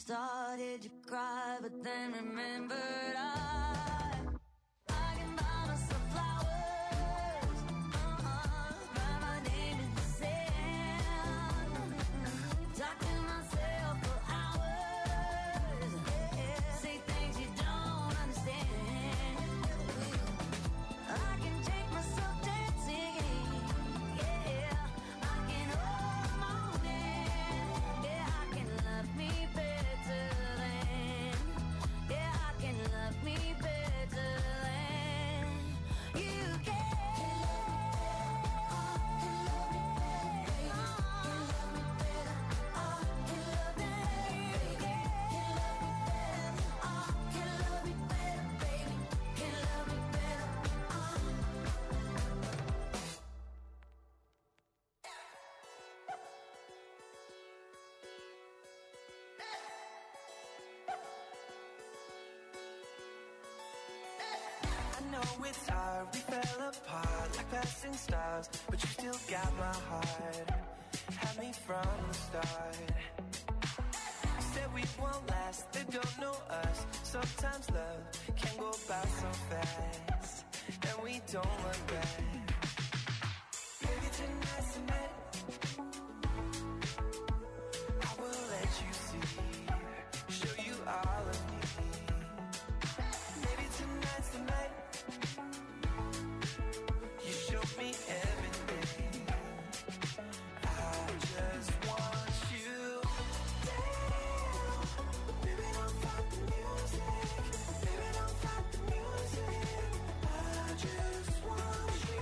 started to cry, but then remembered I can buy myself flowers, write my name in the sand, talk to myself for hours, say things you don't understand. I can take myself dancing, I can hold the morning, I can love me better than, I can love me better than you can. I know it's hard, we fell apart like passing stars, but you still got my heart, had me from the start. Said we won't last, they don't know us. Sometimes love can go by so fast, and we don't look back. Maybe tonight's the night I will let you see, show you all of me. Maybe tonight's the night you show me everything. I just want you down. Baby, don't fight the music. Baby, don't fight the music. I just want you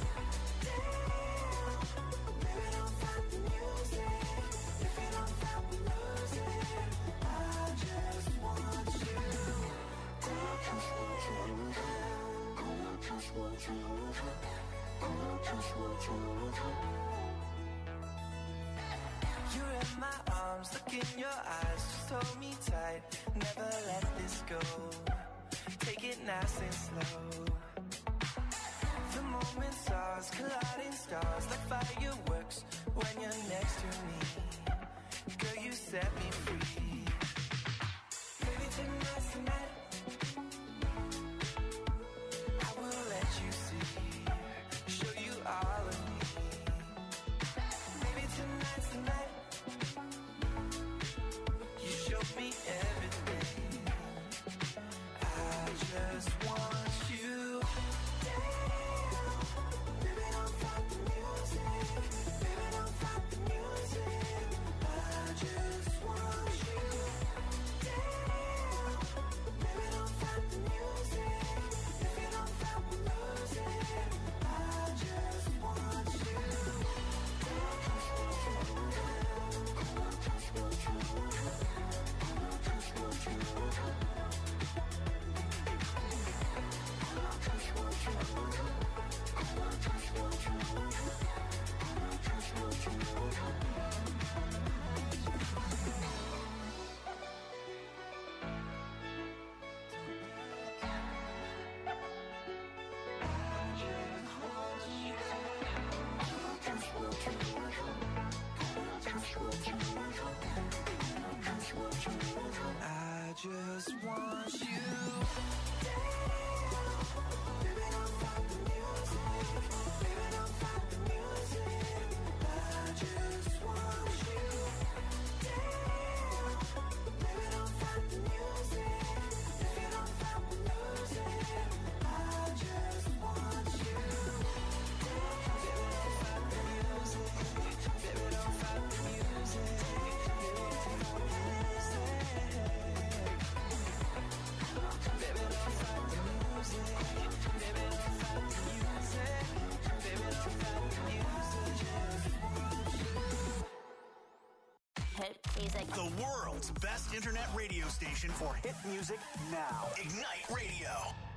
down. Baby, don't fight the music. If you don't fight, we lose it. I just want you You're in my arms, look in your eyes, just hold me tight, never let this go, take it nice and slow. The moment's ours, colliding stars like fireworks when you're next to me. Girl, you set me free. Maybe tonight's the night I will let you see, show you all of me. Maybe tonight's the night you show me everything. I just want you down. Baby, don't fight the music. Baby, don't fight the music. I just want you down. Baby, don't fight the music. If you don't fight, we lose it. I just want you I just want you down. Baby, don't fight the music. Baby, don't fight the music. I just want you down. Baby, don't fight the music. If you don't fight, we lose it. I just want you down. Baby, don't fight the music. Baby, don't fight the music. Hit music. The world's best internet radio station for hit music now. Ignite Radio.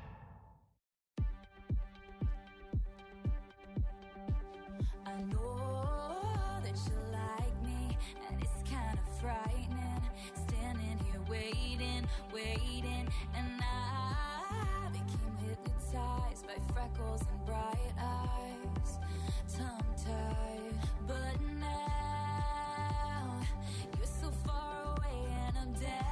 I know that you like me, and it's kind of frightening, standing here waiting, and I became hypnotized by freckles and bright eyes, tongue-tied, but now you're so far away and I'm down.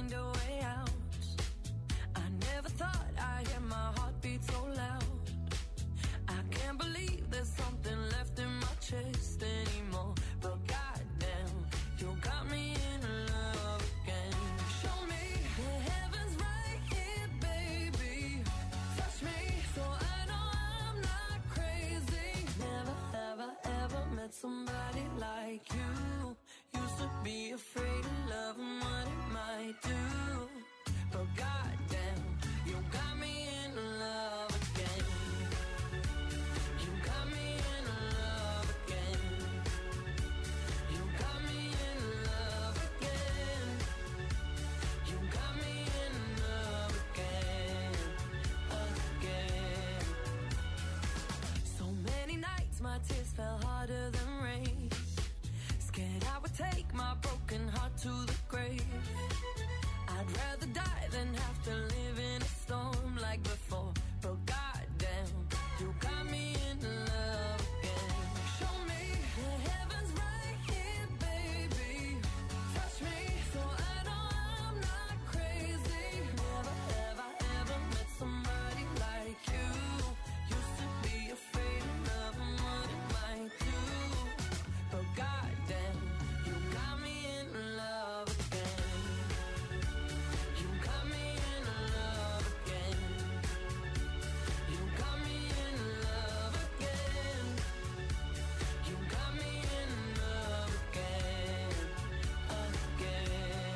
find a way out. I never thought I'd hear my heartbeat so loud. I can't believe there's something left in my chest anymore. But goddamn, you got me in love again. Show me the heavens right here, baby. Touch me so I know I'm not crazy. Never, ever, ever met somebody like you. Used to be afraid of love and what it might do. But goddamn, you got me in love again. You got me in love again. You got me in love again. You got me in love again, again. So many nights my tears fell harder than rain. Scared I would take my broken heart to the grave. I'd rather die than have to live in a storm like before. But goddamn, you got me in love again. Show me the heavens right here, baby. Touch me so I know I'm not crazy. Never, ever, ever met somebody like you. Used to be afraid of love and what it might do. But goddamn, you got me in love again. You got me in love again. You got me in love again. You got me in love again, again.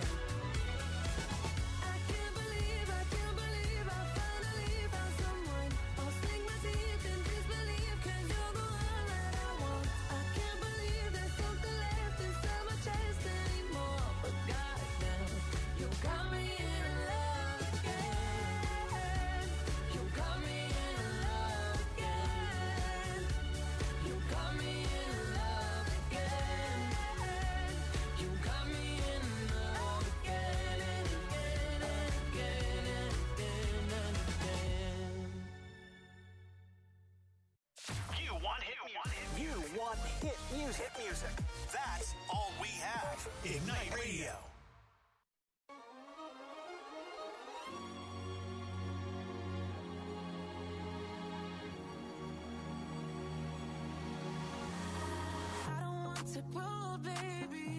I can't believe I finally found someone. I'll sink my teeth in disbelief, 'cause you're the one that I want. I can't believe there's something left inside my chest anymore. But goddamn, you got me in love again. You got me in love again. You got me in love again. You got me in love again and again and again and again and again. You want hit music. You want hit music. Hit music. That's all we have. Ignite Radio. I don't want to grow, baby.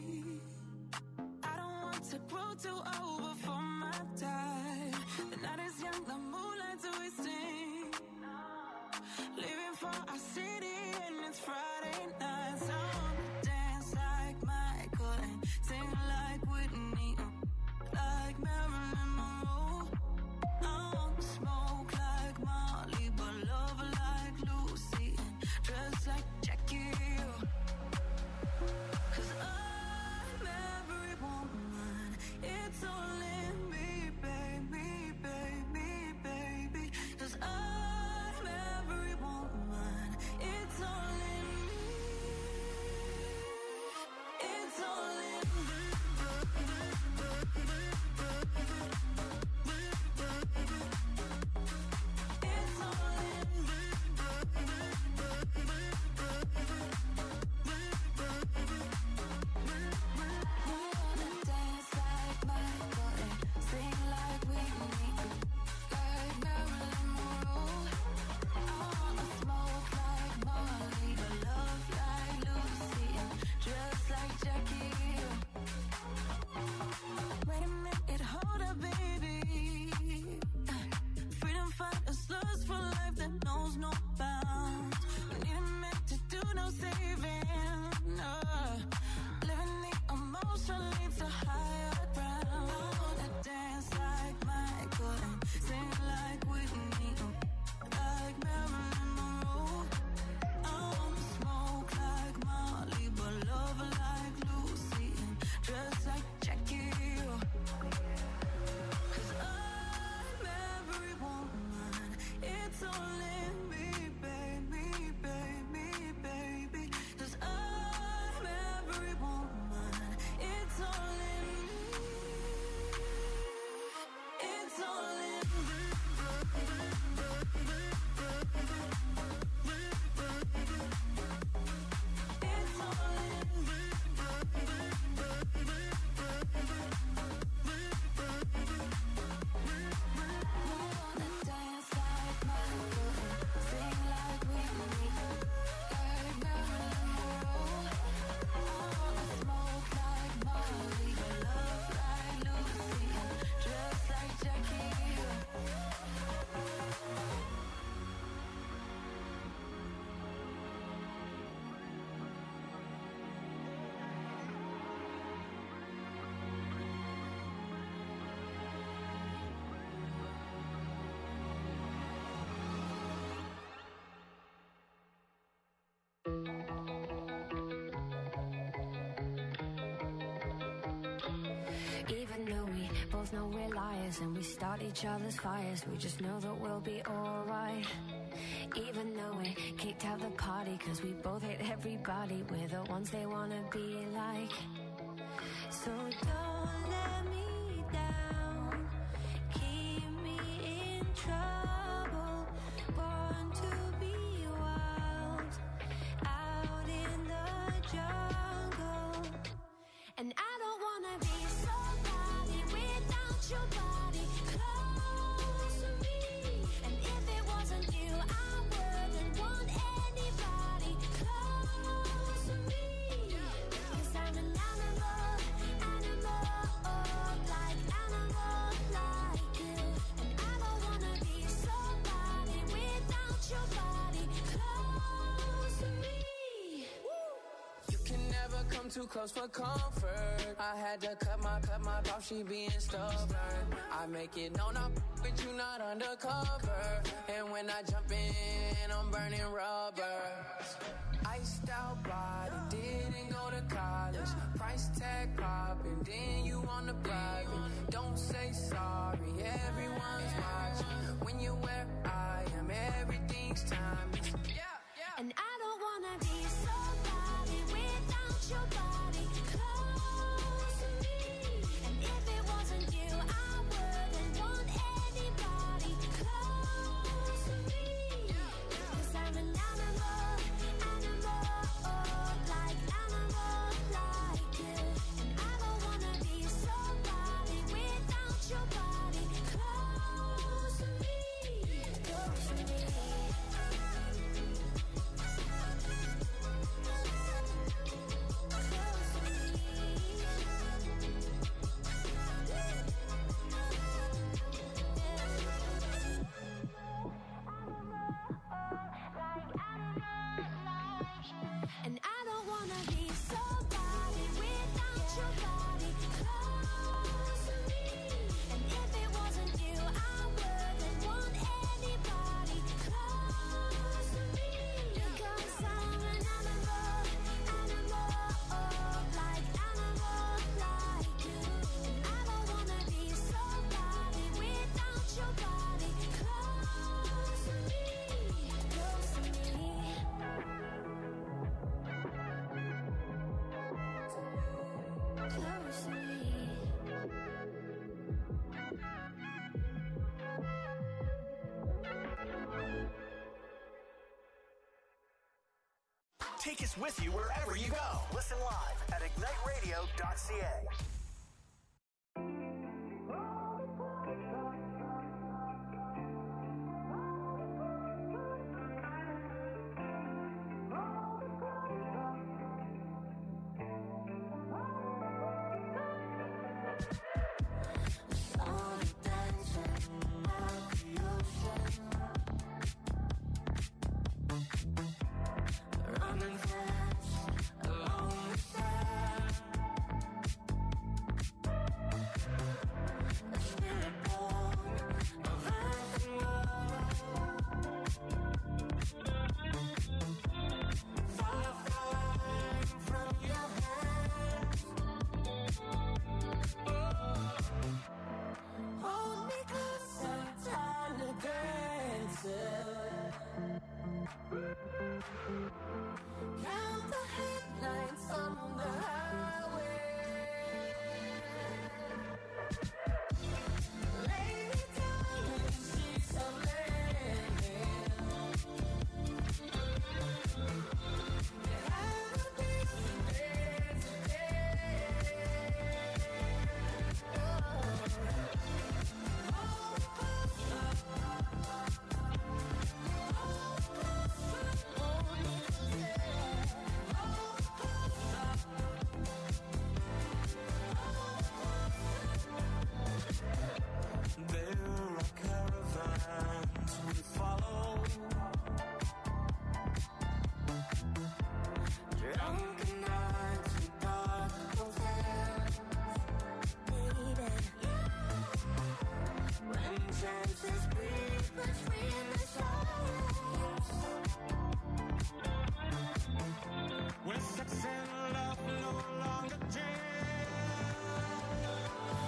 I don't want to grow too old before my time. The night is young, the moonlight's twisting. Living for our city and it's Friday night. So I wanna dance like Michael and sing like Whitney, like Marilyn Monroe. I want to smoke like Molly, but love like Lucy and dress like Jackie Hill. 'Cause I'm every woman, it's all in me, baby, baby, baby. 'Cause I'm every woman, it's all in me. It's all in me. Even though we both know we're liars and we start each other's fires, we just know that we'll be alright. Even though we kicked out the party cause we both hate everybody, we're the ones they wanna be like. So don't let me down, keep me in trouble, born to be wild, out in the jungle. And I don't wanna be somebody without your body close to me. And if it wasn't you, I wouldn't want anybody close to me. Cause I'm an animal, like animal like you. And I don't wanna be somebody without your body close to me. You can never come too close for comfort. I had to cut my off, she being stubborn. I make it known I'm with you, not undercover. And when I jump in, I'm burning rubber. Iced out body, didn't go to college. Price tag popping, then you on the private. Don't say sorry, everyone's watching. When you're where I am, everything's timeless. And I don't wanna be somebody without your body close to me. And if it wasn't you, I wouldn't want anybody close to me. Cause I'm an animal, like animal like you. And I don't wanna be somebody without your body close to me. Close to me. And I don't wanna be somebody without your body close to me. And if it wasn't you, I wouldn't want anybody close to me. Because I'm an animal, like animal like you. And I don't wanna be somebody without your body close to me. Close to me. Close to me. Take us with you wherever you go. Listen live at igniteradio.ca. Running fast along the sand. When sex and love no longer jam.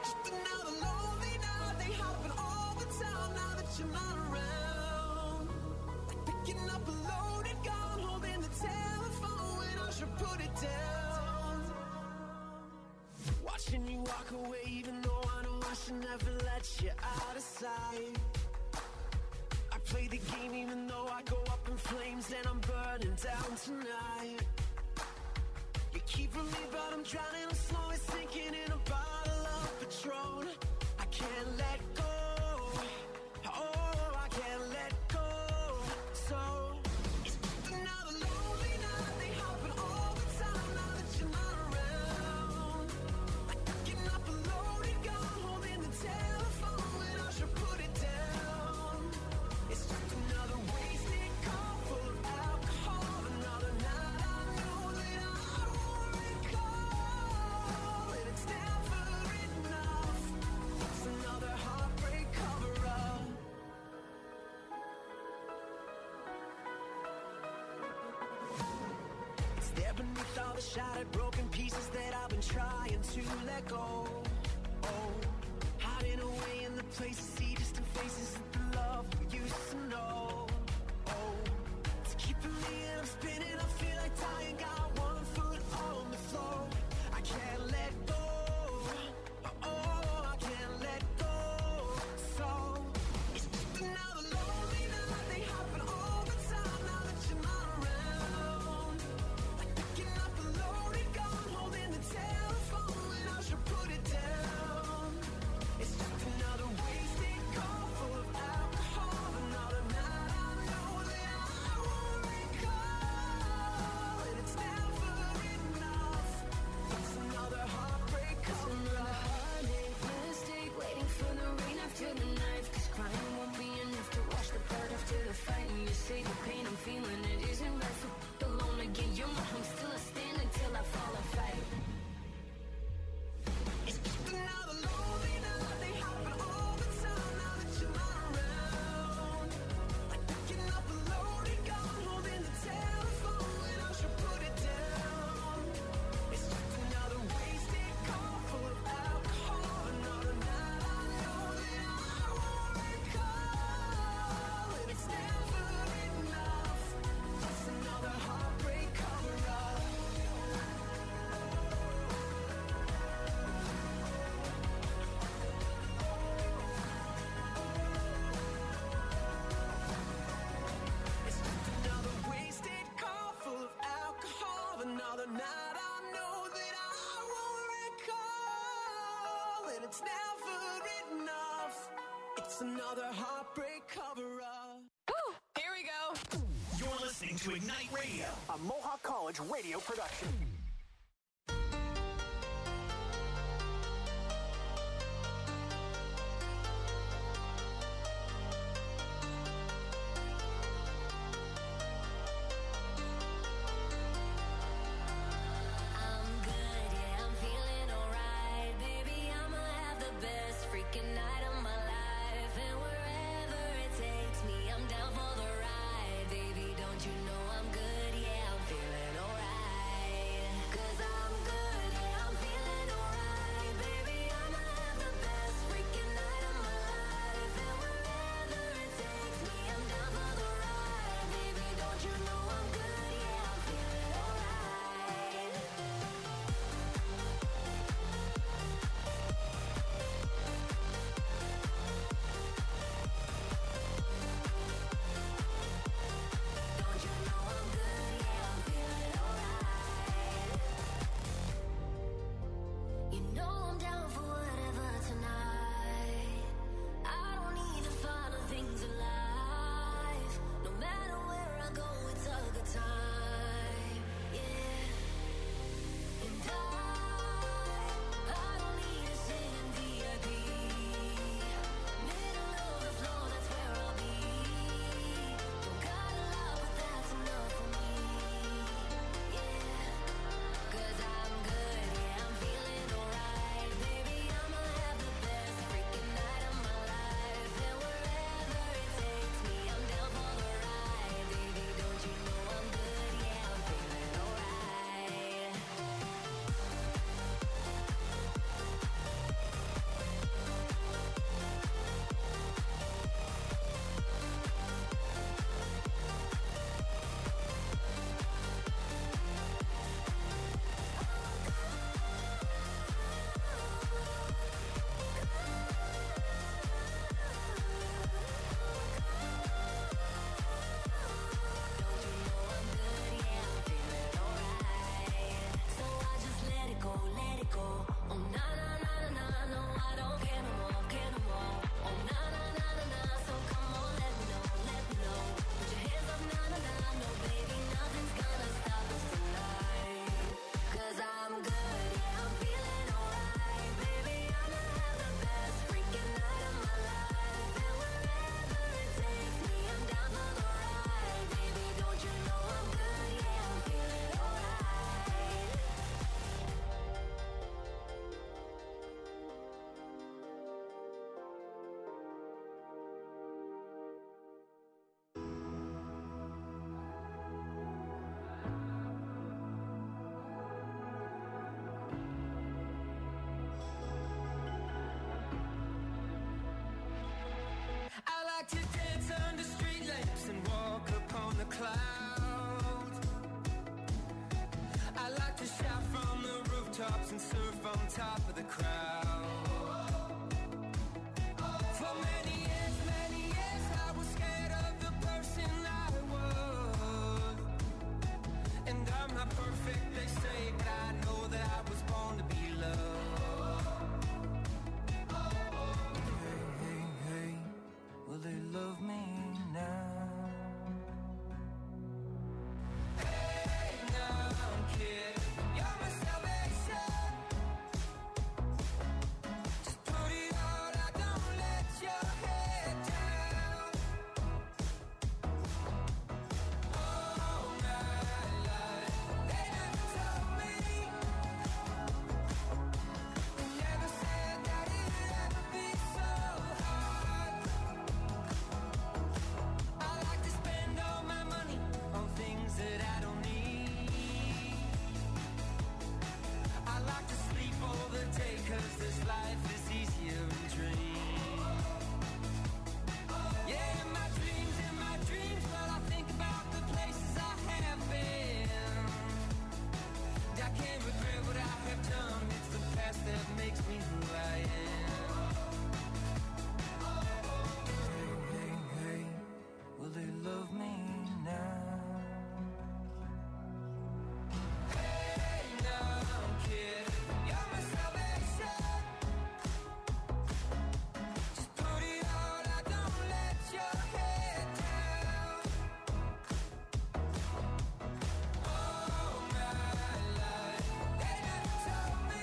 just another lonely night. They happen all the time now that you're not around. Like picking up a loaded gun, holding the telephone when I should put it down. Watching you walk away, even though I know I should never let you out of sight. I play the game even though I go up in flames and I'm burning down tonight. You keep from me, but I'm drowning, I'm slowly sinking in a bottle of Patron. I can't let go. Oh, I can't let go. So it's just another lonely night. They happen all the time now that you're not around. Like picking up a loaded gun, holding the telephone when I should put it down. It's just another wasted call full of alcohol. Another night I know that I won't recall. And it's never enough. It's another heartbreak cover-up. It's there beneath all the shattered, broken pieces that I've been trying to let go. Oh, hiding away in the places, see distant faces of the love we used to know. Oh, it's keeping me and I'm spinning. I feel like dying, got one foot on the floor. I can't let go. Oh, I can't let go. So it's just another lonely night. They happen all the time now that you're not around. Like picking up a loaded gun, holding the telephone when I should put it down. It's just another wasted call full of alcohol. Another night I know that I won't recall. And it's never enough. It's another heartbreak cover-up. Mistake, waiting for the rain after the knife. 'Cause crying won't be enough to wash the blood after the fight. And you say the pain I'm feeling, it isn't right. So alone again, you're my home, still I stand until I fall and fight. It's just another lonely night. They happen all the time now that you're not around. Like picking up a loaded gun, holding the telephone when I should put it down. It's just another wasted call full of alcohol. Another night I know that I won't recall. And it's never enough. It's another heartbreak cover-up. It's just another wasted call full of alcohol. Another night I know that I won't recall. And it's never enough. It's another heartbreak cover-up. Here we go. You're listening to Ignite Radio, a Mohawk College radio production. I'm good, yeah, I'm feeling alright. Baby, I'ma have the best freaking night of my life. And wherever it takes me, I'm down for the ride. Baby, don't you know I'm good, yeah, I'm feeling alright. clouds. I like to shout from the rooftops and surf on top of the crowd. For many years I was scared of the person I was. And I'm not perfect, they say, but I know that I was born to be loved. Hey, hey, hey, will they love me now? Hey, now, kid, you're my salvation. Just put it all out, don't let your head down. All my life, they never told me. They never said that it'd ever be so hard. I like to spend all my money on things that I don't need. I like to sleep all the day, 'cause this life is easier in dreams. Yeah, in my dreams, well, I think about the places I have been. I can't regret what I have done, it's the past that makes me who I am. Hey, hey, hey, will they love me now? Hey, now, kid, you're my salvation. Just put it all out, don't let your head down. All my life, they never told me.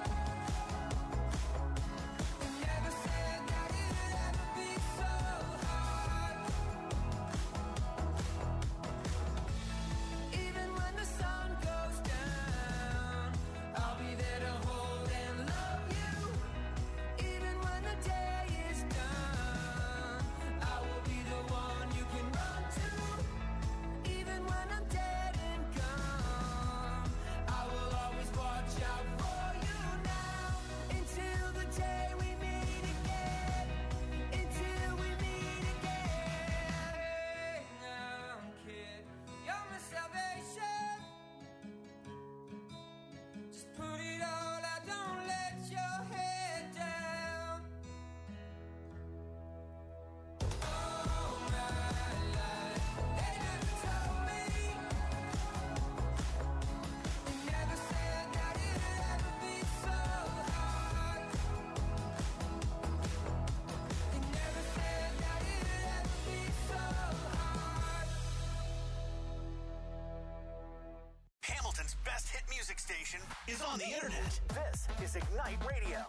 They never said that it'd ever be so hard. Even when the sun goes down, I'll be there to hold and love you. Even when the day is done, I will be the one you can run to. Even when I'm dead and gone, I will always watch out for you now. Until the day we meet again. Until we meet again. Hey, now, kid, you're my salvation. Just put it all out, don't let your head down. All my life, they never told me. They never said that it'd ever be so hard. They never said that it'd ever be so hard. Hamilton's best hit music station is on the internet. This is Ignite Radio.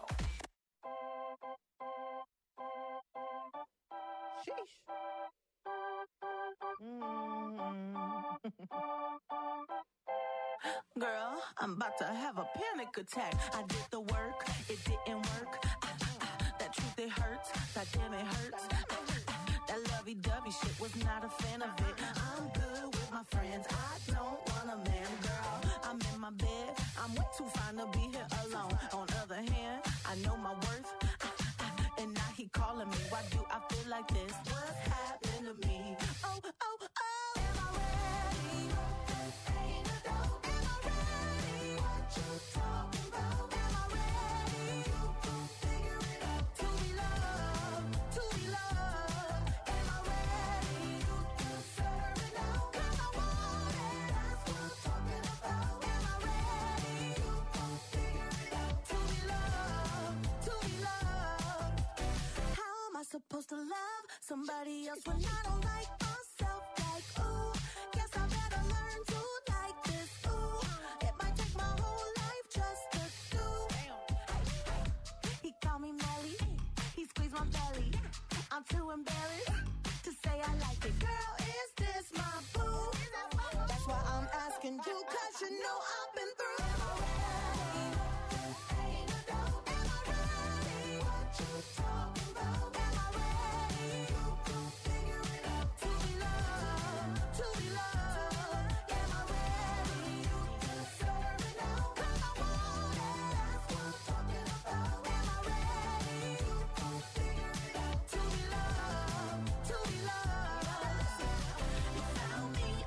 Girl, I'm about to have a panic attack. I did the work, it didn't work. That truth, it hurts. That damn, it hurts. That lovey-dovey shit, was not a fan of it. I'm good with my friends. I don't want a man, girl. I'm in my bed. I'm way too fine to be here alone. On other hand, I know my worth. And now he calling me. Why do I feel like this? What's happened to me? Oh, oh, oh. Am I ready? Ain't a dope. Am I ready? What you talking about? Am I ready? You can figure it out. To be loved, to be loved. Am I ready? You deserve it now. 'Cause I want it. That's what I'm talking about. Am I ready? You can figure it out. To be loved, to be loved. How am I supposed to love somebody else when I don't like myself? Like, ooh, guess I better learn to like this. Ooh, it might take my whole life just to do. He called me Melly, he squeezed my belly. I'm too embarrassed to say I like it. Girl, is this my boo? That's why I'm asking you, 'cause you know I've been through. Am I ready? Ain't a doubt. Am I ready? What you talking about? Am I ready? You can figure it out. To be loved, to be loved. Am I ready? You deserve it now. 'Cause I want it. That's what I'm talking about. Am I ready? You can figure it out. To be loved, to be loved. You found me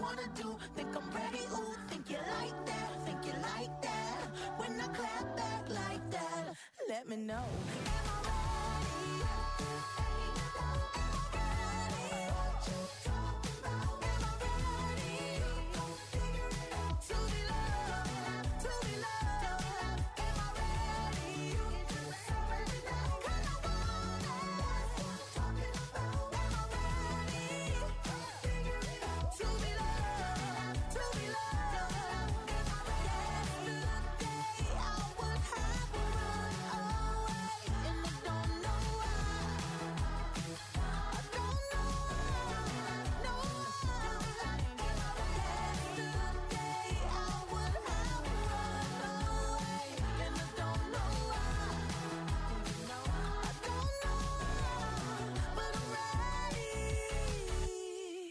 wanna do. Think I'm ready, ooh, think you like that, think you like that. When I clap back like that, let me know. Am I ready? What you talking about? Am I ready? Figure it out. To be loved, to be loved. Am I ready? So ready now. 'Cause I want it. What you talking about? Am I ready? Figure it out. To be loved, to be loved. Am I ready? Yesterday I would have run away, and I don't know why. I don't know why. No. Yesterday I would have run away, and I don't know why. I don't know why, but I'm ready.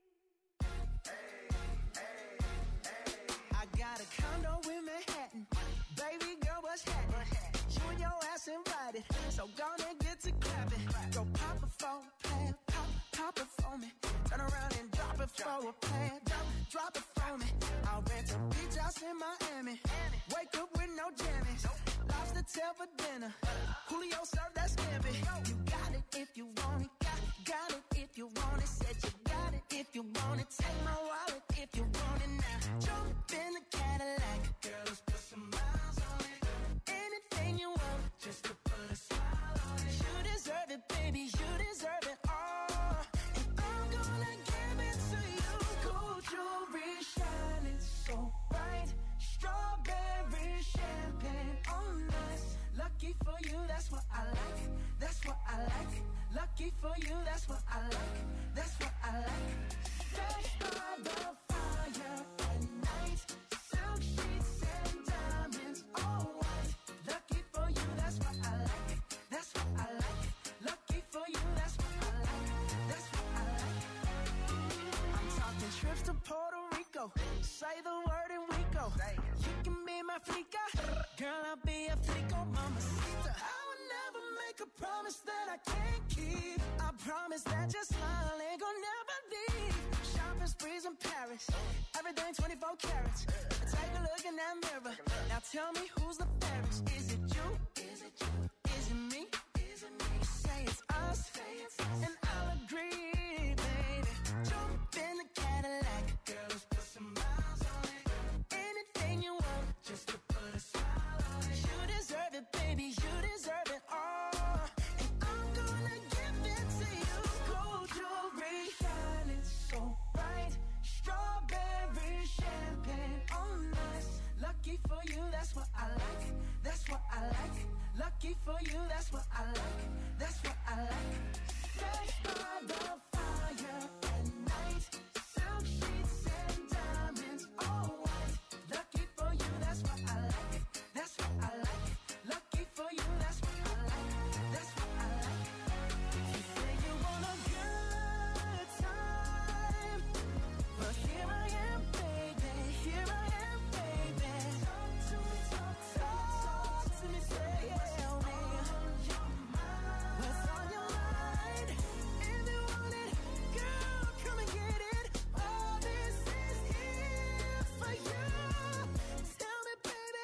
I got a condo in Manhattan. Baby girl, what's happening? You and your ass invited, so gonna get to clapping. Go pop it for a plan, pop it for me. Turn around and drop it for a plan, drop it for me. I'll rent a beach house in Miami. Wake up with no jammies. Lobster tail for dinner. Julio served that scampi. You got it if you want it. Got it if you want it. Said you got it if you want it. Take my wallet if you want it now. Jump in the Cadillac. Girl, let's put some miles on it. Anything you want, just to put a smile on it. You deserve it, baby. You deserve it all. And I'm gonna give it to you. Gold jewelry shining so bright. Strawberry champagne on us. Lucky for you, that's what I like. That's what I like. Lucky for you, that's what I like. That's what I like. Fresh by the fire at night. Silk sheets and diamonds, all white. Lucky for you, that's what I like. That's what I like. Lucky for you, that's what I like. That's what I like. I'm talking trips to Puerto Rico. Say the word and we go. You can be my flica. Girl, I'll be a flico, mamacita. I would never make a promise that I can't keep. I promise that your smile ain't gonna never leave. Shopping sprees in Paris. Everything 24 carats. Take a look in that mirror. Now tell me who's the fairest. Is it you? Is it you? Is it me? Is it me? Say it's us. And I'll agree, baby. Jump in the Cadillac. Girl, let's put some miles on it. Anything you want, just to put a smile on it. You deserve it, baby. You deserve it all. And I'm gonna give it to you. Gold jewelry shining so bright. Strawberry champagne on us. Lucky for you, that's what I like. That's what I like. Lucky for you, that's what I like. That's what I like. Fresh by the fire at night. Silk sheets and diamonds, all white. Lucky for you, that's what I like. That's what I like. Lucky for you, that's what I like. That's what I like. You say you want a good time, but here I am, baby. Here I am, baby. Talk to me, talk to me, tell me what's on your mind. If you want it, girl, come and get it. All this is here for you. Tell me, baby,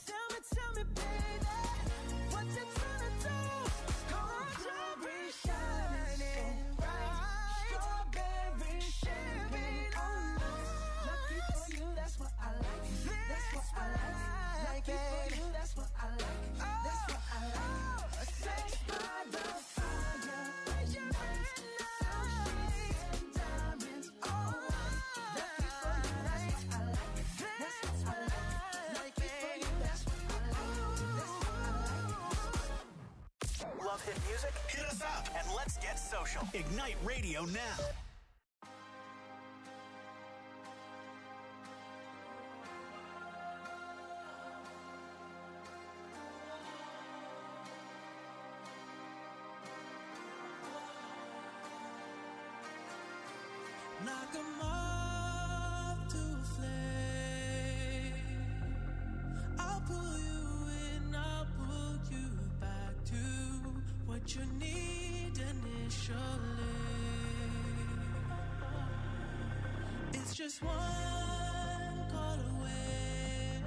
what you tryna do? Gold jewelry shining bright. Strawberry champagne on us. Lucky for you, that's what I like. That's what I like. Lucky for you, that's what I like. That's what I like. Sex by the fire at night. Silk sheets and diamonds, all white. Lucky for you, that's what I like. That's what I like. Lucky for you, that's what I like. That's what I like. Love hit music? Hit us up and let's get social. Ignite Radio now. Knock 'em off to a flame. I'll pull you in, I'll pull you back to what you need initially. It's just just one call away,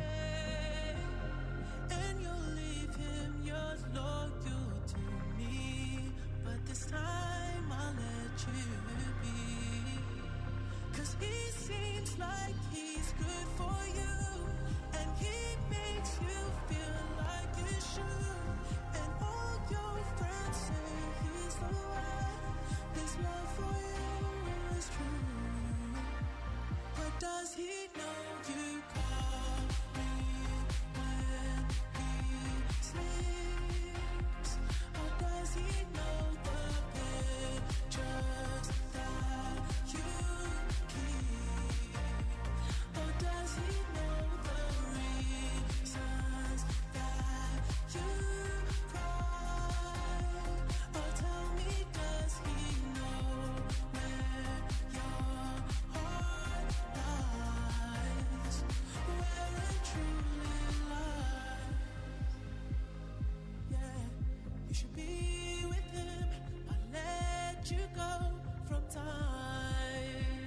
and you'll leave him yours loyal to me. But this time I'll let you be, 'cause he seems like he's good for you, and he makes you feel like you should. And all your friends say he's the one. His love for you is true. But does he know you call me when he sleeps? Or does he know the pictures that you keep? Or does he know the reasons that you cry? Or tell me, does he know where your heart lies? Where it truly lies? Yeah, you should be with him. I'll let you go from time.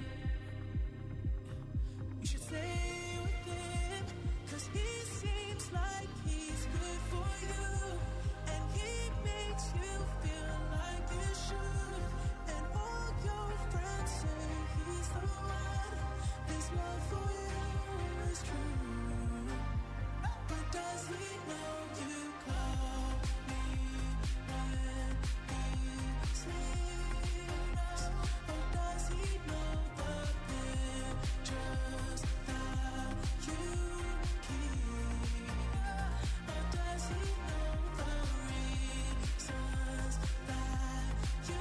You should stay with him, 'cause he seems like he's good for you, and he makes you feel like you should. And all your friends say he's the one. His love for you is true. But does he know you call me when he sleeps? Or does he know the pictures that you keep? Or does he know the reasons that you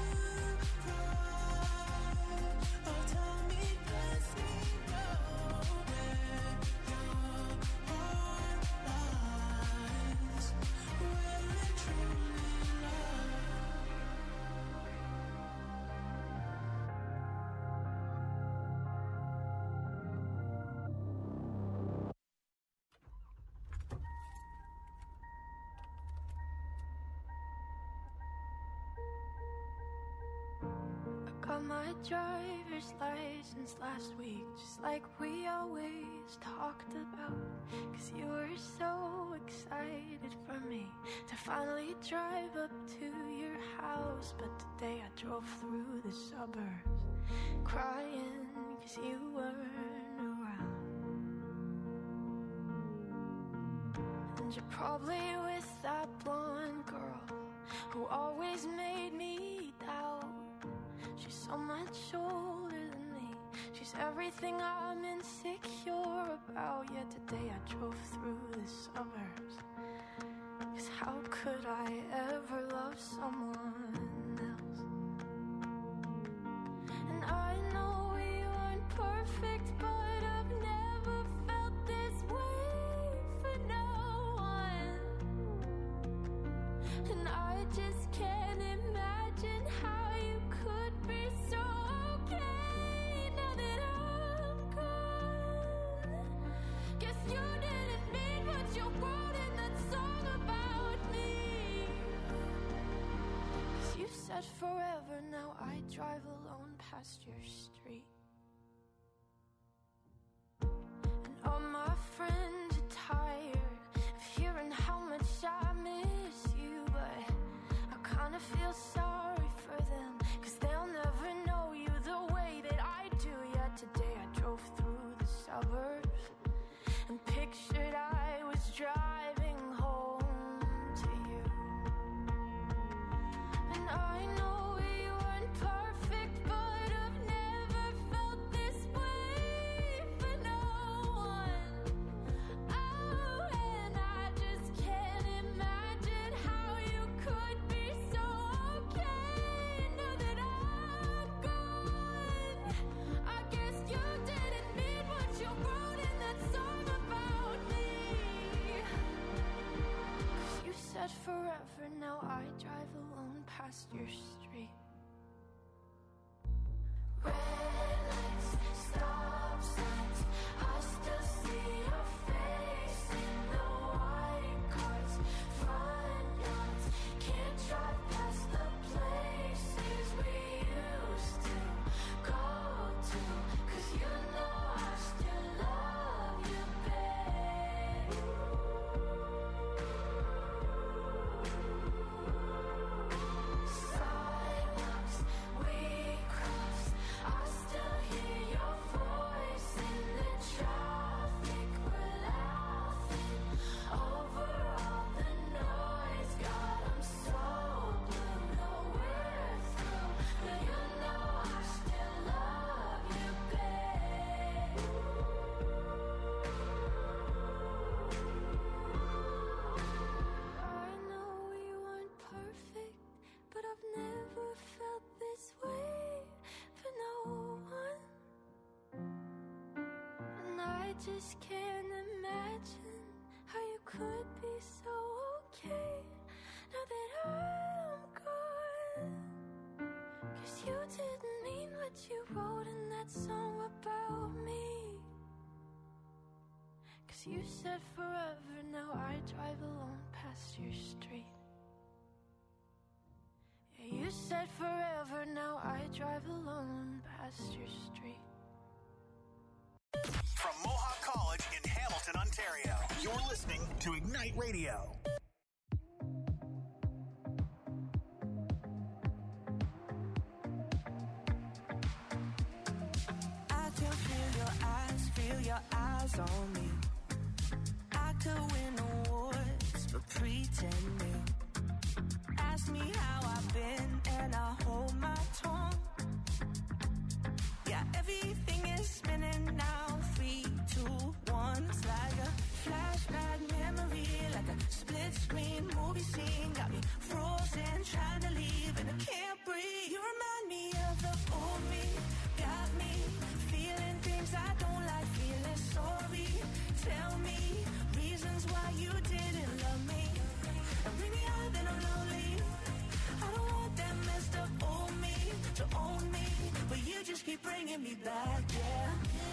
cry? Or tell me, does he know where your heart lies? Where it truly lies? I got my driver's license last week, just like we always talked about. 'Cause you were so excited for me to finally drive up to your house. But today I drove through the suburbs crying 'cause you weren't around. And you're probably with that blonde girl who always made me doubt. She's so much older than me. She's everything I'm insecure about. Yet today I drove through the suburbs, 'cause how could I ever love someone else? And I know we weren't perfect, but I've never felt this way for no one. And I just can't imagine how you could be so okay now that I'm gone. Guess you didn't mean what you wrote in that song about me. 'Cause you said forever, now I drive alone past your street. And all my friends are tired of hearing how much I miss you. But I kinda feel sorry for them, 'cause they'll never know you the way that I do. Yet today I drove through the suburbs and pictured I was driving home to you. And I know we weren't perfect, but I've never felt this way for no one. Oh, and I just can't imagine how you could be so okay now that I'm gone. I guess you didn't mean what you wrote in that song about me. 'Cause you said forever, now I drive alone past your street. Red lights, stop signs, I still see your face in the white cars, front yards. Can't drive past the places we used to go to, 'cause you know just can't imagine how you could be so okay now that I'm gone. 'Cause you didn't mean what you wrote in that song about me. 'Cause you said forever, now I drive alone past your street. Yeah, you said forever, now I drive alone past your street. From Mohawk College in Hamilton, Ontario, you're listening to Ignite Radio. I can feel your eyes on me. I could win awards for pretending. Ask me how I've been and I hold my tongue. Yeah, everything is spinning now. 3, 2, 1. It's like a flashback memory, like a split screen movie scene. Got me frozen, trying to leave and I can't breathe. You remind me of the old me. Got me feeling things I don't like, feeling sorry. Tell me reasons why you didn't love me. And bring me out, then I'm lonely. I don't want that messed up old me to own me, but you just keep bringing me back, yeah.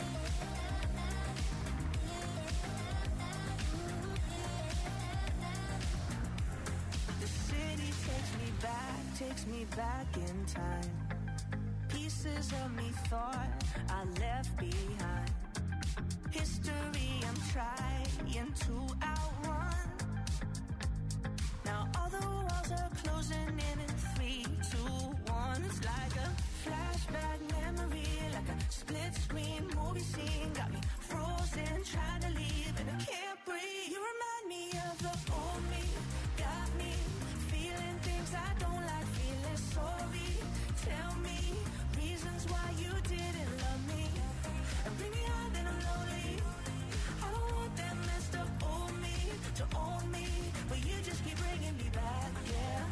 The city takes me back in time. Pieces of me thought I left behind. History I'm trying to outrun. Now all the walls are closing in 3, 2, 1. It's like a flashback memory, like a split screen movie scene. Got me frozen, trying to leave and I can't breathe. You remind me of the old me. Got me feeling things I don't like, feeling sorry. Tell me reasons why you didn't love me. And bring me out, then I'm lonely. I don't want that messed up old me to own me, but you just keep bringing me back, yeah.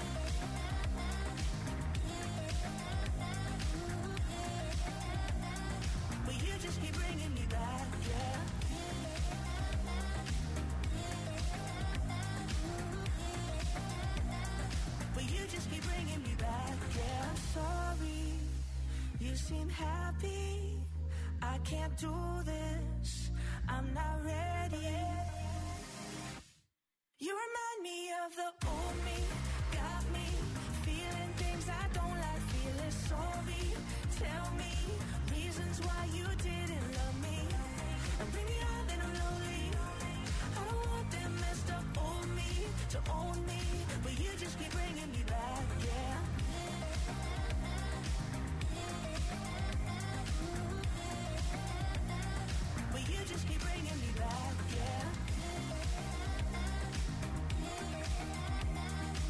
But you just keep bringing me back, yeah. But you just keep bringing me back, yeah. I'm sorry, you seem happy. I can't do this, I'm not ready. You remind me of the old me. Got me feeling things I don't like, feeling sorry. Tell me reasons why you didn't love me. And bring me out, then I'm lonely. I don't want that messed up old me to own me, but you just keep bringing me back, yeah. But you just keep bringing me back, yeah.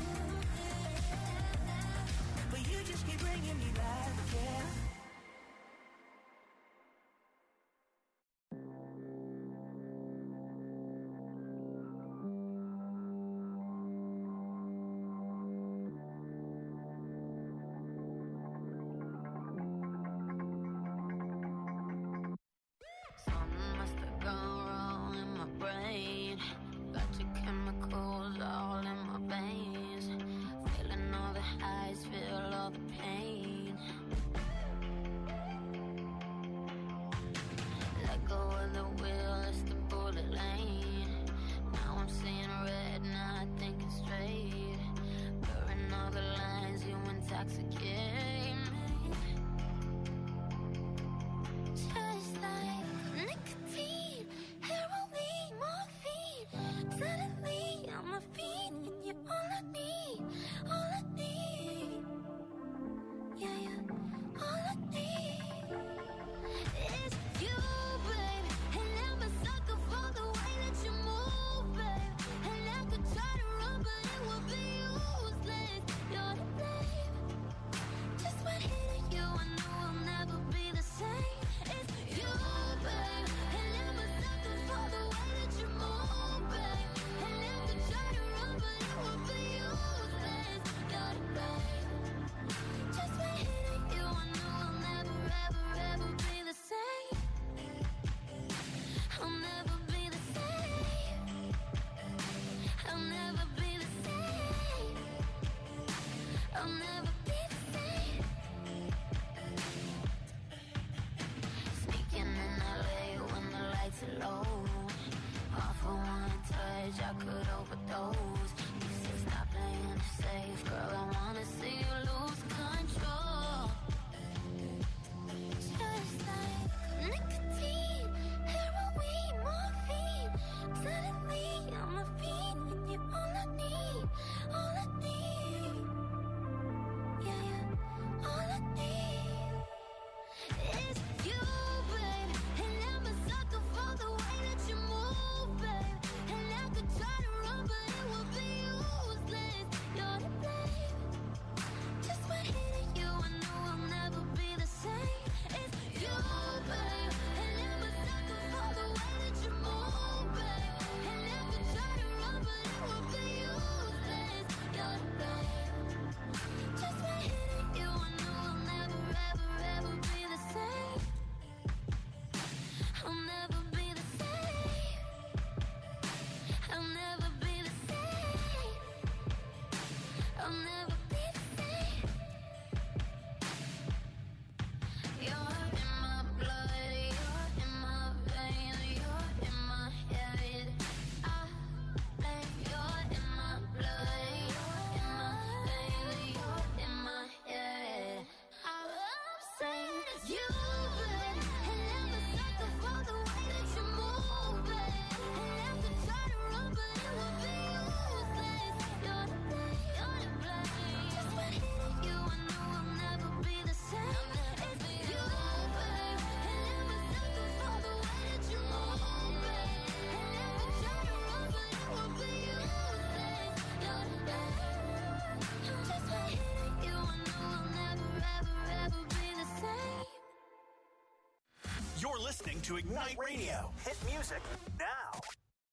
you, babe. And I'm a sucker for the way that you move, babe. And I could try to run, but it would be useless. You're to blame, you're to blame. Just by hitting you, I know I'll never be the same. It's you, babe. And I'm a sucker for the way that you move, babe. And I could try to run, but it would be useless. You're to blame. Just by hitting you, I know I'll never, ever, ever be the same. You're listening to Ignite Radio. Hit music now.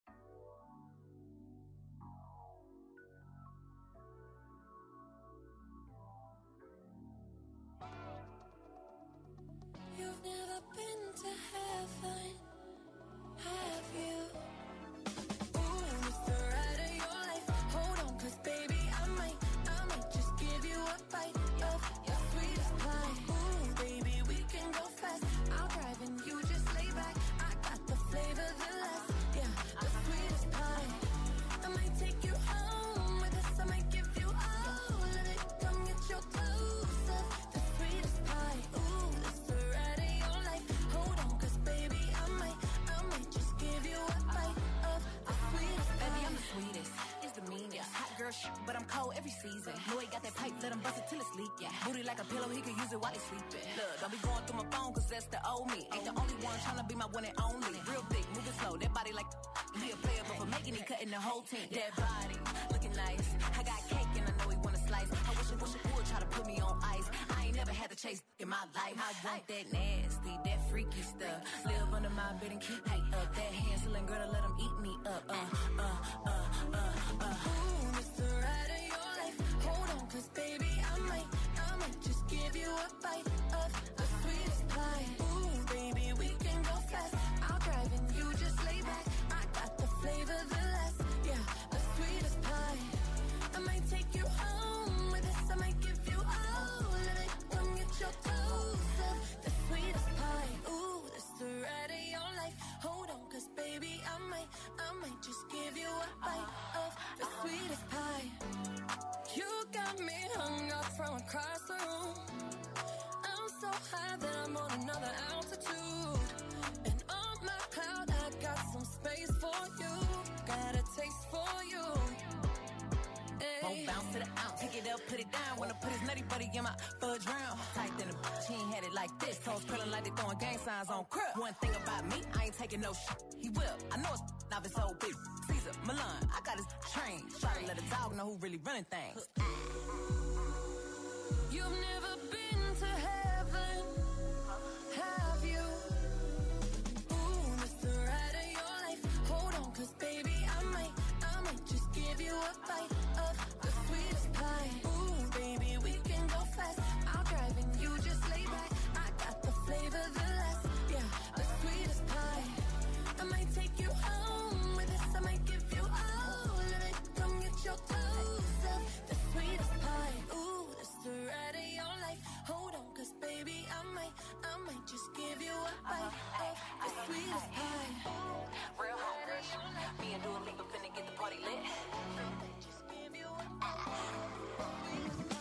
You've never been to heaven, have you? Ooh, it's the ride of your life. Hold on, 'cause baby, I might just give you a bite of your sweetest pie. Ooh, baby, we can go fast. I'll drive and you just lay back. I got the flavor, the last, yeah, the sweetest pie. I might take you home with us. I might give you all of it. Come get your dose of the sweetest pie. Ooh, it's the ride of your life. Hold on, 'cause baby, I might just give you a bite of the sweetest pie. Baby, I'm the sweetest. It's the meanest. Hot girl shit, but I'm cold every season. Know he got that pipe, let him bust it till it's leak. Yeah. Booty like a pillow, he can use it while he sleeping. Look, don't be going through my phone, 'cause that's the old me. Ain't the only one tryna be my one and only. Real thick, moving slow, that body like he a player, but for making it, cutting the whole team. That body, looking nice. I got cake and I know he wanna slice. I wish it would try to put me on ice. I ain't never had to chase in my life. I want that nasty, that freaky stuff. Live under my bed and keep me up. That Hansel and Gretel, let him eat me up. Ooh, it's the ride of your life. Hold on, 'cause baby, I might just give you a bite of the sweetest pie. Ooh, baby, we can go fast. I'll drive and you just lay back. I got the flavor, the last, yeah, the sweetest pie. I might take you home with us. I might give you all of it. Come get your dose of the sweetest pie. Ooh, it's the ride of your life. Hold on, 'cause baby, I might just give you a bite of the sweetest pie. You got me hung up from across the room. I'm so high that I'm on another altitude. And on my cloud, I got some space for you. Got a taste for you. Won't bounce to the ounce. Pick it up, put it down. Wanna put his nutty buddy in my fudge round. Tight than a bitch, he ain't had it like this. Toes curling like they throwing gang signs on crib. One thing about me, I ain't taking no shit. He will. I know it's now it's so big. Caesar, Milan, I got his train. Try to let a dog know who really running things. You've never been to heaven, have you? Ooh, it's the ride of your life. Hold on, 'cause baby, I might just give you a bite of the sweetest pie. Ooh, baby, we can go fast. I'll drive and you just lay back. I got the flavor, the last, yeah, the sweetest pie. I might take you home with us. I might give you all of it. Come get your dose of the sweetest pie. Ooh, it's the ride of your life. Hold on, 'cause baby, I might just give you a bite of the sweetest pie. Real hot girl. Me and Dua Lipa finna get the party lit. Just give you a bite of the sweetest pie.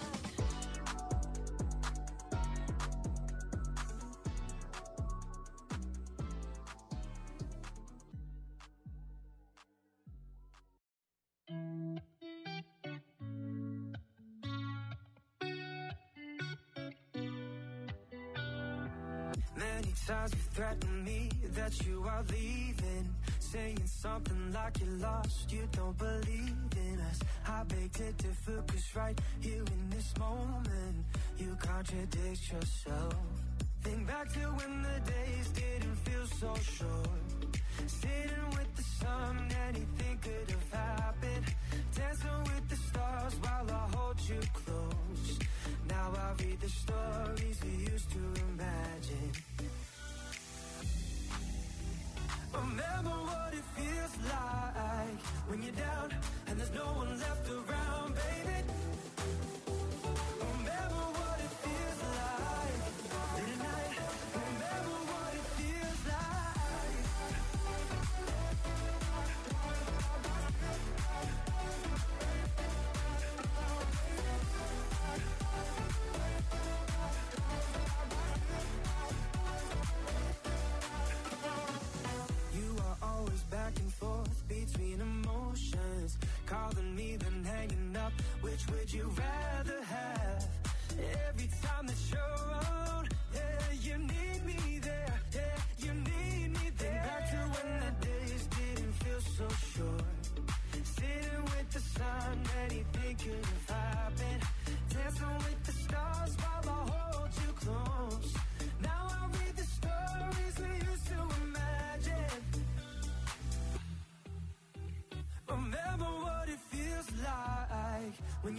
Many times you threatened me that you are leaving, saying something like you're lost, you don't believe in us. I beg to differ, 'cause right here in this moment, you contradict yourself. Think back to when the days didn't feel so short, sitting with the sun, anything could have happened, dancing with the stars while I hold you close. Now I read the stories we used to imagine. Remember what it feels like when you're down and there's no one left around, baby. Remember what it feels like late at night. Remember what it feels like.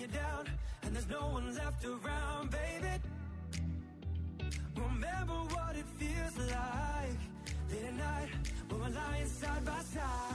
you down and there's no one left around, baby. Remember what it feels like late at night when we're lying side by side.